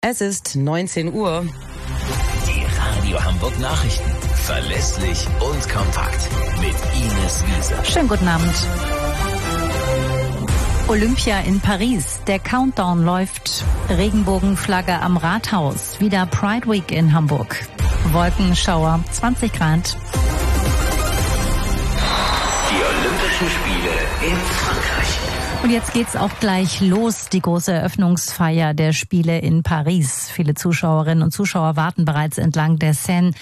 Es ist 19 Uhr. Die Radio Hamburg Nachrichten. Verlässlich und kompakt. Mit Ines Wiese. Schönen guten Abend. Olympia in Paris. Der Countdown läuft. Regenbogenflagge am Rathaus. Wieder Pride Week in Hamburg. Wolkenschauer, 20 Grad. Die Olympischen Spiele in Frankreich. Und jetzt geht's auch gleich los, die große Eröffnungsfeier der Spiele in Paris. Viele Zuschauerinnen und Zuschauer warten bereits entlang der Seine.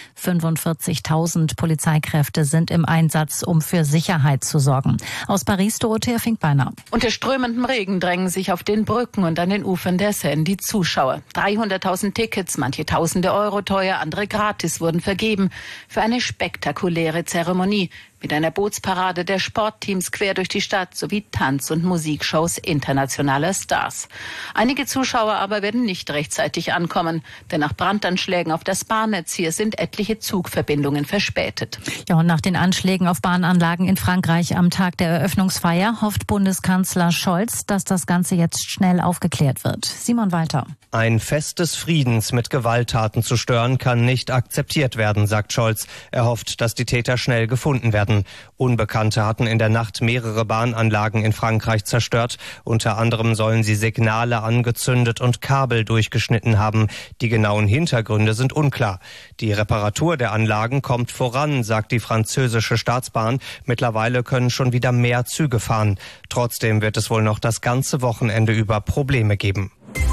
45.000 Polizeikräfte sind im Einsatz, um für Sicherheit zu sorgen. Aus Paris, Dorothea Finkbeiner. Unter strömendem Regen drängen sich auf den Brücken und an den Ufern der Seine die Zuschauer. 300.000 Tickets, manche Tausende Euro teuer, andere gratis, wurden vergeben für eine spektakuläre Zeremonie mit einer Bootsparade der Sportteams quer durch die Stadt sowie Tanz- und Musikshows internationaler Stars. Einige Zuschauer aber werden nicht rechtzeitig ankommen, denn nach Brandanschlägen auf das Bahnnetz hier sind etliche Zugverbindungen verspätet. Ja, und nach den Anschlägen auf Bahnanlagen in Frankreich am Tag der Eröffnungsfeier hofft Bundeskanzler Scholz, dass das Ganze jetzt schnell aufgeklärt wird. Simon Walter. Ein Fest des Friedens mit Gewalttaten zu stören, kann nicht akzeptiert werden, sagt Scholz. Er hofft, dass die Täter schnell gefunden werden. Unbekannte hatten in der Nacht mehrere Bahnanlagen in Frankreich zerstört. Unter anderem sollen sie Signale angezündet und Kabel durchgeschnitten haben. Die genauen Hintergründe sind unklar. Die Reparatur der Anlagen kommt voran, sagt die französische Staatsbahn. Mittlerweile können schon wieder mehr Züge fahren. Trotzdem wird es wohl noch das ganze Wochenende über Probleme geben.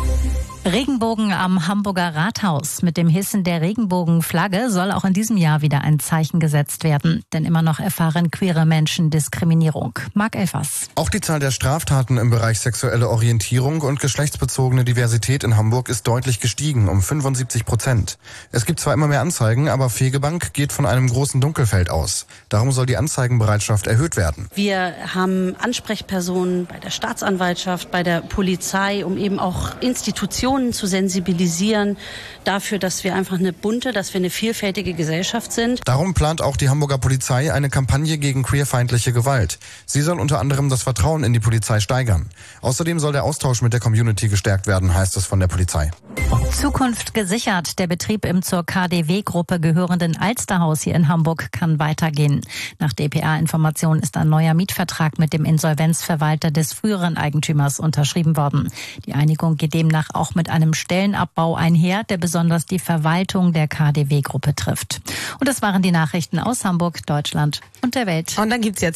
Regenbogen am Hamburger Rathaus. Mit dem Hissen der Regenbogenflagge soll auch in diesem Jahr wieder ein Zeichen gesetzt werden. Denn immer noch erfahren queere Menschen Diskriminierung. Marc Elfers. Auch die Zahl der Straftaten im Bereich sexuelle Orientierung und geschlechtsbezogene Diversität in Hamburg ist deutlich gestiegen, um 75%. Es gibt zwar immer mehr Anzeigen, aber Fegebank geht von einem großen Dunkelfeld aus. Darum soll die Anzeigenbereitschaft erhöht werden. Wir haben Ansprechpersonen bei der Staatsanwaltschaft, bei der Polizei, um eben auch Institutionen zu sensibilisieren dafür, dass wir einfach dass wir eine vielfältige Gesellschaft sind. Darum plant auch die Hamburger Polizei eine Kampagne gegen queerfeindliche Gewalt. Sie soll unter anderem das Vertrauen in die Polizei steigern. Außerdem soll der Austausch mit der Community gestärkt werden, heißt es von der Polizei. Zukunft gesichert. Der Betrieb im zur KaDeWe-Gruppe gehörenden Alsterhaus hier in Hamburg kann weitergehen. Nach dpa-Informationen ist ein neuer Mietvertrag mit dem Insolvenzverwalter des früheren Eigentümers unterschrieben worden. Die Einigung geht demnach auch mit einem Stellenabbau einher, der besonders die Verwaltung der KaDeWe-Gruppe trifft. Und das waren die Nachrichten aus Hamburg, Deutschland und der Welt. Und dann gibt's jetzt